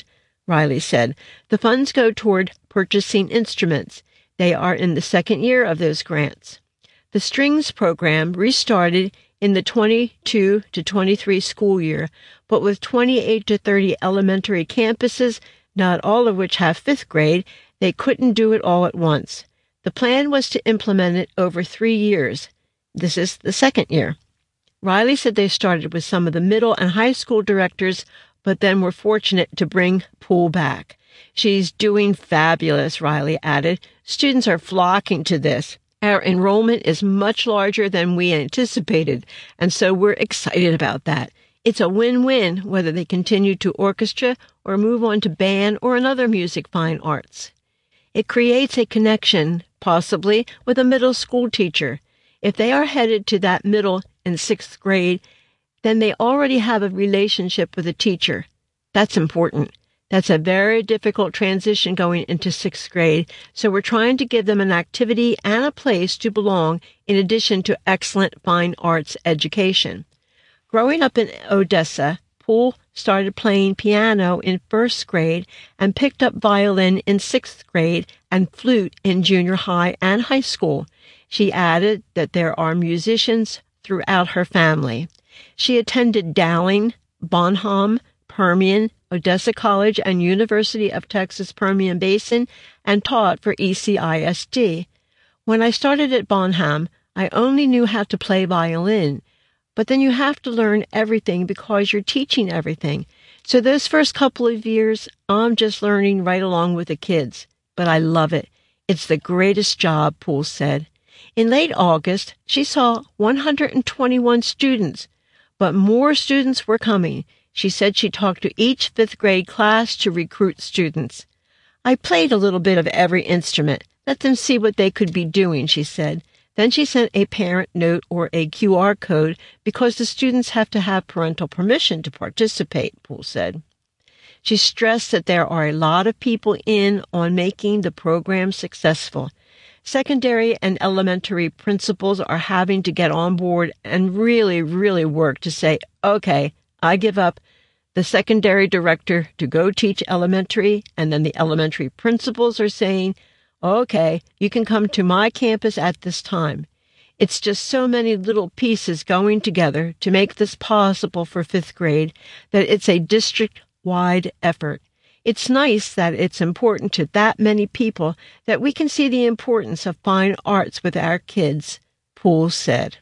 Riley said. The funds go toward purchasing instruments. They are in the second year of those grants. The strings program restarted in the twenty-two to twenty-three school year, but with twenty-eight to thirty elementary campuses, not all of which have fifth grade, they couldn't do it all at once. The plan was to implement it over three years. This is the second year. Riley said they started with some of the middle and high school directors, but then were fortunate to bring Poole back. She's doing fabulous, Riley added. Students are flocking to this. Our enrollment is much larger than we anticipated, and so we're excited about that. It's a win-win whether they continue to orchestra or move on to band or another music fine arts. It creates a connection, possibly, with a middle school teacher. If they are headed to that middle in sixth grade, then they already have a relationship with a teacher. That's important. That's a very difficult transition going into sixth grade, so we're trying to give them an activity and a place to belong in addition to excellent fine arts education. Growing up in Odessa, Poole started playing piano in first grade and picked up violin in sixth grade and flute in junior high and high school. She added that there are musicians throughout her family. She attended Dowling, Bonham, Permian, Odessa College, and University of Texas Permian Basin, and taught for E C I S D. When I started at Bonham, I only knew how to play violin, but then you have to learn everything because you're teaching everything. So those first couple of years, I'm just learning right along with the kids, but I love it. It's the greatest job, Poole said. In late August, she saw one hundred twenty-one students, but more students were coming. She said she talked to each fifth grade class to recruit students. I played a little bit of every instrument, let them see what they could be doing, she said. Then she sent a parent note or a Q R code because the students have to have parental permission to participate, Poole said. She stressed that there are a lot of people in on making the program successful. Secondary and elementary principals are having to get on board and really, really work to say, okay, I give up the secondary director to go teach elementary, and then the elementary principals are saying, okay, you can come to my campus at this time. It's just so many little pieces going together to make this possible for fifth grade that it's a district-wide effort. It's nice that it's important to that many people that we can see the importance of fine arts with our kids, Poole said.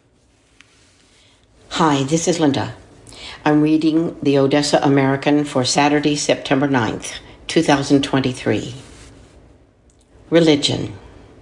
Hi, this is Linda. I'm reading the Odessa American for Saturday, September ninth, two thousand twenty-three. Religion.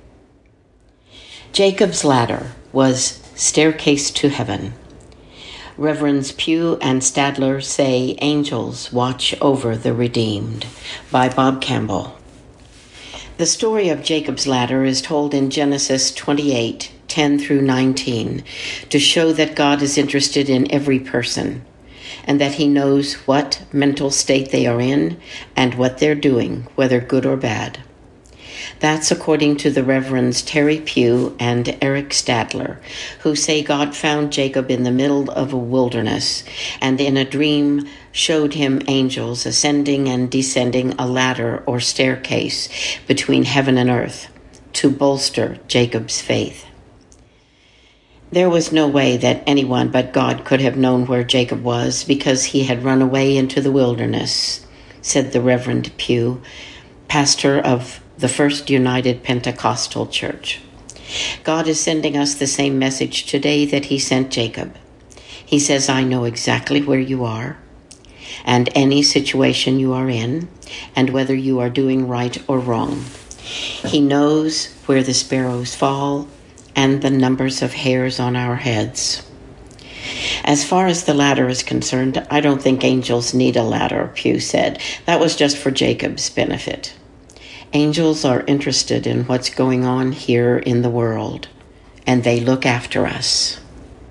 Jacob's Ladder was Staircase to Heaven. Reverends Pugh and Stadler say angels watch over the redeemed, by Bob Campbell. The story of Jacob's Ladder is told in Genesis twenty-eight, ten through nineteen, to show that God is interested in every person, and that he knows what mental state they are in and what they're doing, whether good or bad. That's according to the Reverends Terry Pugh and Eric Stadler, who say God found Jacob in the middle of a wilderness and in a dream showed him angels ascending and descending a ladder or staircase between heaven and earth to bolster Jacob's faith. There was no way that anyone but God could have known where Jacob was because he had run away into the wilderness, said the Reverend Pugh, pastor of the First United Pentecostal Church. God is sending us the same message today that he sent Jacob. He says, I know exactly where you are and any situation you are in and whether you are doing right or wrong. He knows where the sparrows fall and the numbers of hairs on our heads. As far as the ladder is concerned, I don't think angels need a ladder, Pugh said. That was just for Jacob's benefit. Angels are interested in what's going on here in the world, and they look after us.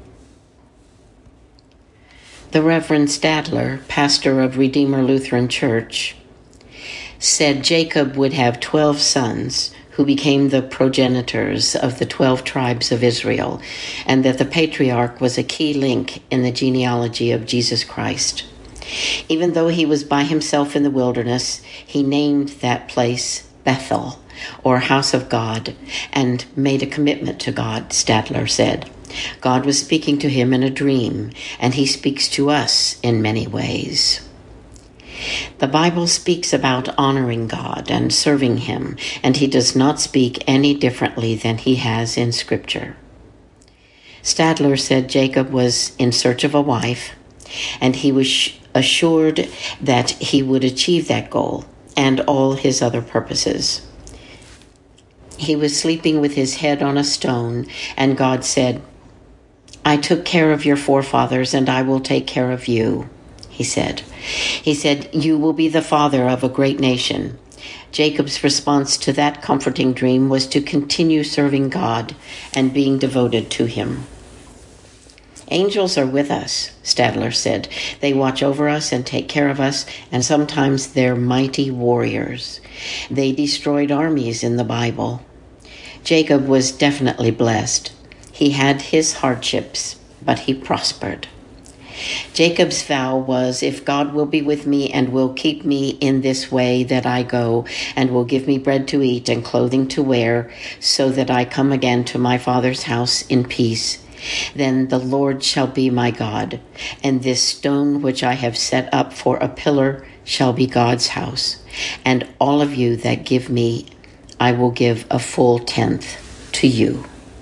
The Reverend Stadler, pastor of Redeemer Lutheran Church, said Jacob would have twelve sons who became the progenitors of the twelve tribes of Israel, and that the patriarch was a key link in the genealogy of Jesus Christ. Even though he was by himself in the wilderness, he named that place Bethel, or House of God, and made a commitment to God, Stadler said. God was speaking to him in a dream, and he speaks to us in many ways. The Bible speaks about honoring God and serving him, and he does not speak any differently than he has in Scripture. Stadler said Jacob was in search of a wife, and he was assured that he would achieve that goal and all his other purposes. He was sleeping with his head on a stone, and God said, "I took care of your forefathers, and I will take care of you," he said. He said, "You will be the father of a great nation." Jacob's response to that comforting dream was to continue serving God and being devoted to him. Angels are with us, Stadler said. They watch over us and take care of us, and sometimes they're mighty warriors. They destroyed armies in the Bible. Jacob was definitely blessed. He had his hardships, but he prospered. Jacob's vow was, "If God will be with me and will keep me in this way that I go, and will give me bread to eat and clothing to wear, so that I come again to my father's house in peace, then the Lord shall be my God, and this stone which I have set up for a pillar shall be God's house. And all of you that give me, I will give a full tenth to you."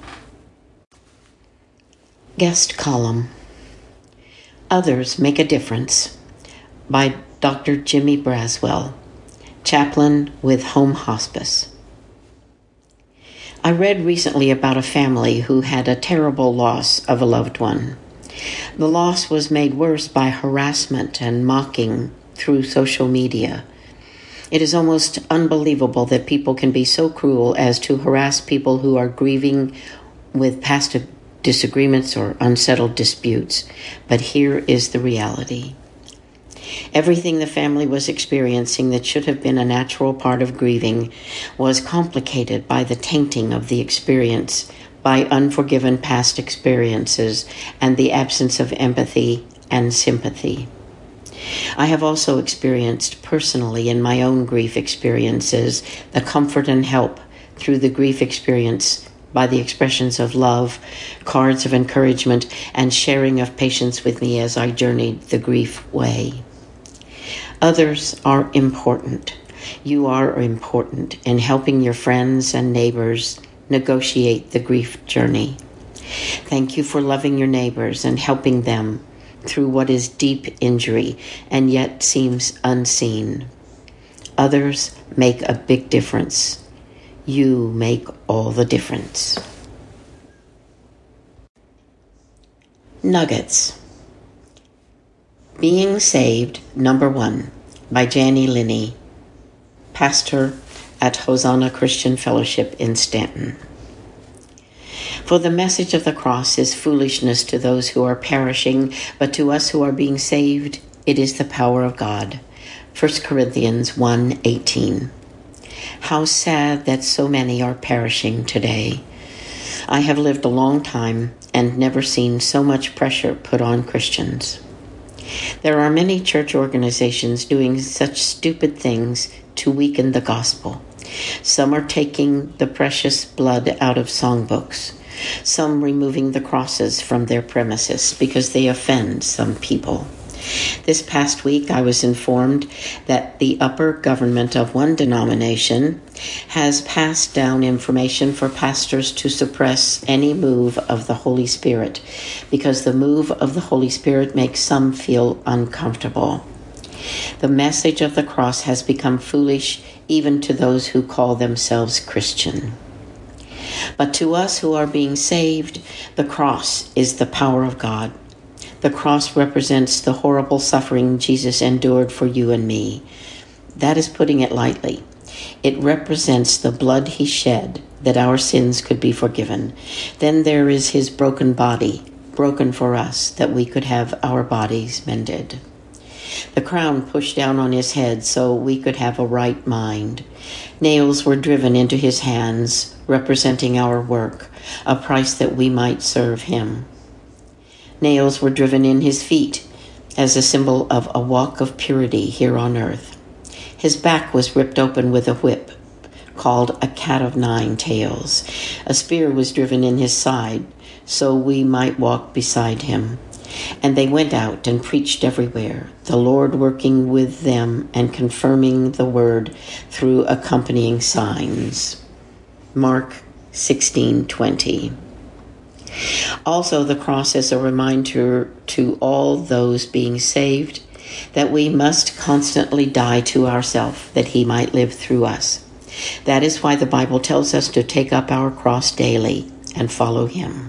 Guest column. Others Make a Difference by Doctor Jimmy Braswell, chaplain with Home Hospice. I read recently about a family who had a terrible loss of a loved one. The loss was made worse by harassment and mocking through social media. It is almost unbelievable that people can be so cruel as to harass people who are grieving with past disagreements or unsettled disputes. But here is the reality. Everything the family was experiencing that should have been a natural part of grieving was complicated by the tainting of the experience, by unforgiven past experiences, and the absence of empathy and sympathy. I have also experienced personally in my own grief experiences the comfort and help through the grief experience by the expressions of love, cards of encouragement, and sharing of patience with me as I journeyed the grief way. Others are important. You are important in helping your friends and neighbors negotiate the grief journey. Thank you for loving your neighbors and helping them through what is deep injury and yet seems unseen. Others make a big difference. You make all the difference. Nuggets. Being Saved, Number One, by Janie Linney, pastor at Hosanna Christian Fellowship in Stanton. For the message of the cross is foolishness to those who are perishing, but to us who are being saved, it is the power of God. First Corinthians one eighteen. How sad that so many are perishing today. I have lived a long time and never seen so much pressure put on Christians. There are many church organizations doing such stupid things to weaken the gospel. Some are taking the precious blood out of songbooks. Some removing the crosses from their premises because they offend some people. This past week, I was informed that the upper government of one denomination has passed down information for pastors to suppress any move of the Holy Spirit because the move of the Holy Spirit makes some feel uncomfortable. The message of the cross has become foolish even to those who call themselves Christian. But to us who are being saved, the cross is the power of God. The cross represents the horrible suffering Jesus endured for you and me. That is putting it lightly. It represents the blood he shed that our sins could be forgiven. Then there is his broken body, broken for us, that we could have our bodies mended. The crown pushed down on his head so we could have a right mind. Nails were driven into his hands, representing our work, a price that we might serve him. Nails were driven in his feet, as a symbol of a walk of purity here on earth. His back was ripped open with a whip, called a cat of nine tails. A spear was driven in his side, so we might walk beside him. And they went out and preached everywhere, the Lord working with them and confirming the word through accompanying signs. Mark sixteen twenty. Also, the cross is a reminder to all those being saved that we must constantly die to ourselves that he might live through us. That is why the Bible tells us to take up our cross daily and follow him.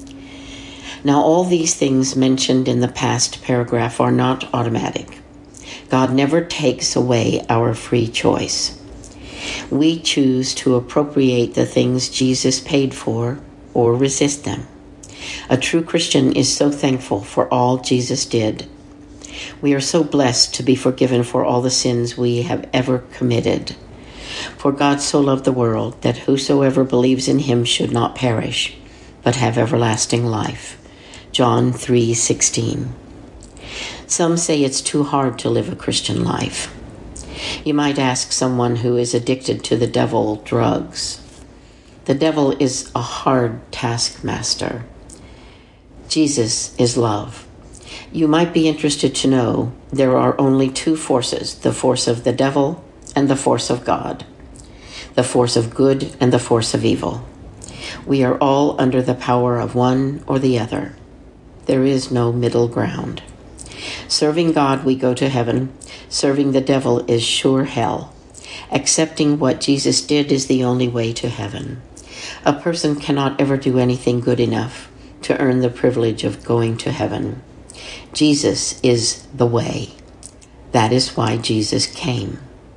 Now, all these things mentioned in the past paragraph are not automatic. God never takes away our free choice. We choose to appropriate the things Jesus paid for or resist them. A true Christian is so thankful for all Jesus did. We are so blessed to be forgiven for all the sins we have ever committed. For God so loved the world that whosoever believes in him should not perish, but have everlasting life. John three sixteen. Some say it's too hard to live a Christian life. You might ask someone who is addicted to the devil drugs. The devil is a hard taskmaster. Jesus is love. You might be interested to know there are only two forces, the force of the devil and the force of God, the force of good and the force of evil. We are all under the power of one or the other. There is no middle ground. Serving God, we go to heaven. Serving the devil is sure hell. Accepting what Jesus did is the only way to heaven. A person cannot ever do anything good enough to earn the privilege of going to heaven. Jesus is the way. That is why Jesus came.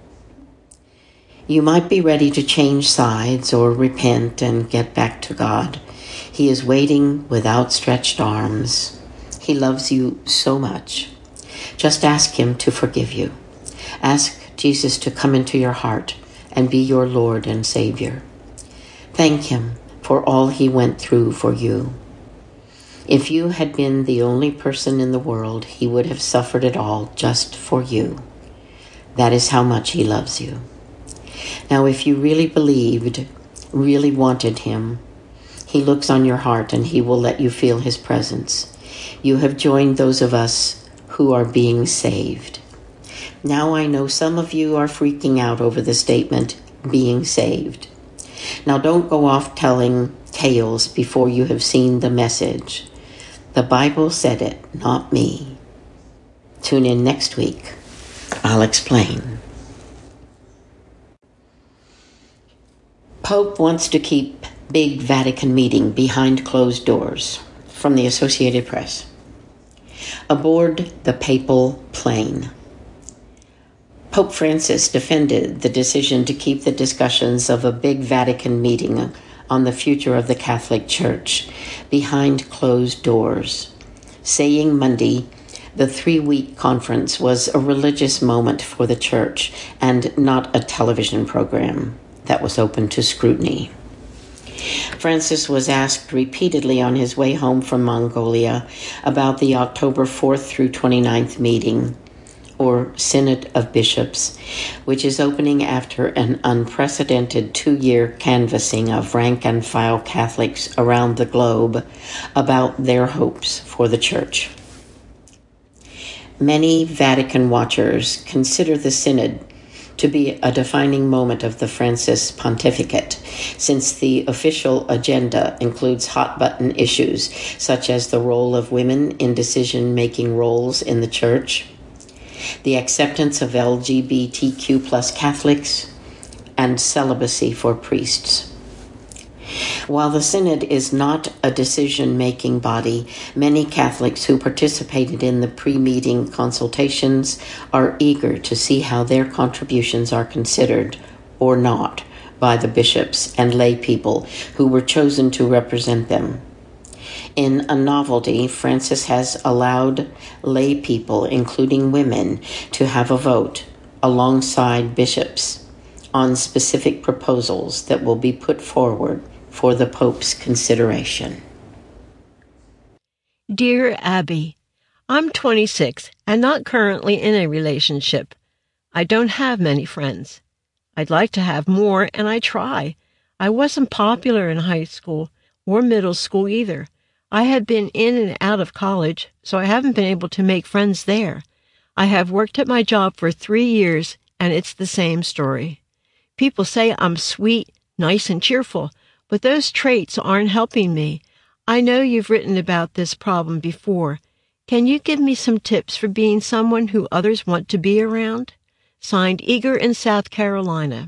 You might be ready to change sides or repent and get back to God. He is waiting with outstretched arms. He loves you so much. Just ask him to forgive you. Ask Jesus to come into your heart and be your Lord and Savior. Thank him for all he went through for you. If you had been the only person in the world, he would have suffered it all just for you. That is how much he loves you. Now, if you really believed, really wanted him, he looks on your heart and he will let you feel his presence. You have joined those of us who are being saved. Now I know some of you are freaking out over the statement, being saved. Now don't go off telling tales before you have seen the message. The Bible said it, not me. Tune in next week. I'll explain. Pope wants to keep big Vatican meeting behind closed doors. From the Associated Press. Aboard the papal plane. Pope Francis defended the decision to keep the discussions of a big Vatican meeting on the future of the Catholic Church behind closed doors, saying Monday the three-week conference was a religious moment for the Church and not a television program that was open to scrutiny. Francis was asked repeatedly on his way home from Mongolia about the October fourth through twenty-ninth meeting, or Synod of Bishops, which is opening after an unprecedented two-year canvassing of rank-and-file Catholics around the globe about their hopes for the Church. Many Vatican watchers consider the Synod to be a defining moment of the Francis pontificate, since the official agenda includes hot-button issues such as the role of women in decision-making roles in the Church, the acceptance of L G B T Q plus Catholics, and celibacy for priests. While the Synod is not a decision-making body, many Catholics who participated in the pre-meeting consultations are eager to see how their contributions are considered or not by the bishops and lay people who were chosen to represent them. In a novelty, Francis has allowed lay people, including women, to have a vote alongside bishops on specific proposals that will be put forward for the Pope's consideration. Dear Abby, I'm twenty-six and not currently in a relationship. I don't have many friends. I'd like to have more, and I try. I wasn't popular in high school or middle school either. I had been in and out of college, so I haven't been able to make friends there. I have worked at my job for three years, and it's the same story. People say I'm sweet, nice, and cheerful, but those traits aren't helping me. I know you've written about this problem before. Can you give me some tips for being someone who others want to be around? Signed, Eager in South Carolina.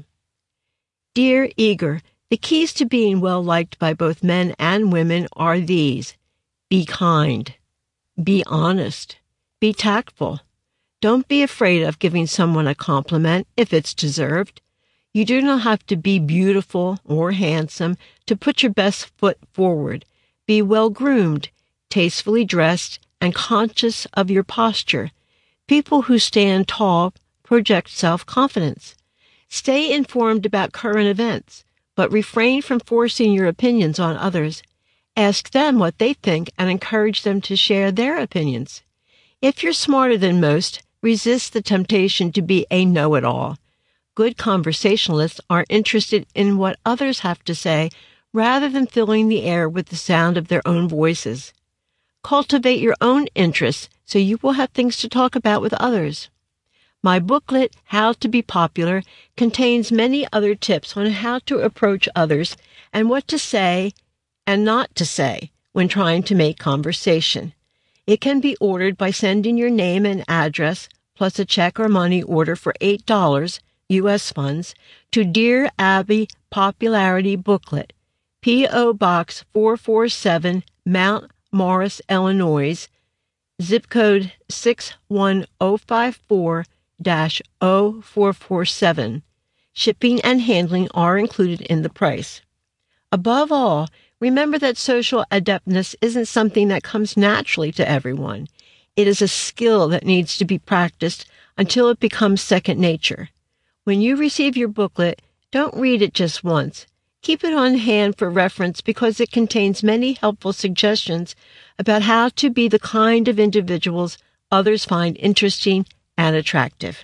Dear Eager, the keys to being well-liked by both men and women are these. Be kind. Be honest. Be tactful. Don't be afraid of giving someone a compliment if it's deserved. You do not have to be beautiful or handsome to put your best foot forward. Be well-groomed, tastefully dressed, and conscious of your posture. People who stand tall project self-confidence. Stay informed about current events, but refrain from forcing your opinions on others. Ask them what they think and encourage them to share their opinions. If you're smarter than most, resist the temptation to be a know-it-all. Good conversationalists are interested in what others have to say rather than filling the air with the sound of their own voices. Cultivate your own interests so you will have things to talk about with others. My booklet, How to Be Popular, contains many other tips on how to approach others and what to say and not to say when trying to make conversation. It can be ordered by sending your name and address, plus a check or money order for eight dollars, U S funds, to Dear Abby Popularity Booklet, P O. Box four four seven, Mount Morris, Illinois, zip code six one zero five four dash zero four four seven. Shipping and handling are included in the price. Above all, remember that social adeptness isn't something that comes naturally to everyone. It is a skill that needs to be practiced until it becomes second nature. When you receive your booklet, don't read it just once. Keep it on hand for reference because it contains many helpful suggestions about how to be the kind of individuals others find interesting and attractive.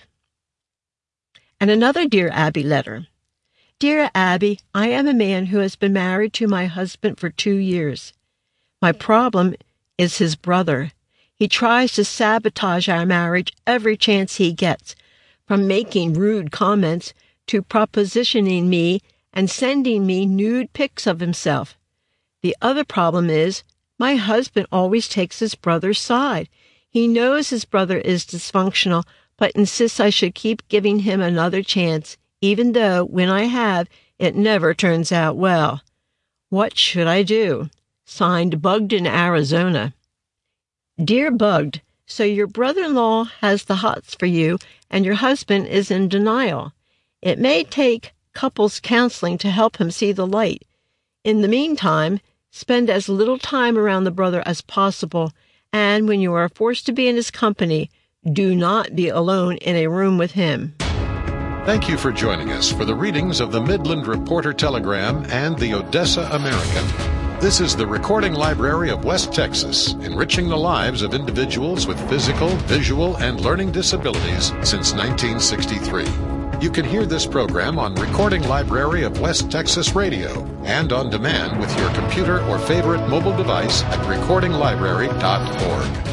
And another Dear Abby letter. Dear Abby, I am a man who has been married to my husband for two years. My problem is his brother. He tries to sabotage our marriage every chance he gets, from making rude comments to propositioning me and sending me nude pics of himself. The other problem is my husband always takes his brother's side. He knows his brother is dysfunctional, but insists I should keep giving him another chance, even though, when I have, it never turns out well. What should I do? Signed, Bugged in Arizona. Dear Bugged, so your brother-in-law has the hots for you, and your husband is in denial. It may take couples counseling to help him see the light. In the meantime, spend as little time around the brother as possible, and when you are forced to be in his company, do not be alone in a room with him. Thank you for joining us for the readings of the Midland Reporter Telegram and the Odessa American. This is the Recording Library of West Texas, enriching the lives of individuals with physical, visual, and learning disabilities since nineteen sixty-three. You can hear this program on Recording Library of West Texas Radio and on demand with your computer or favorite mobile device at recording library dot org.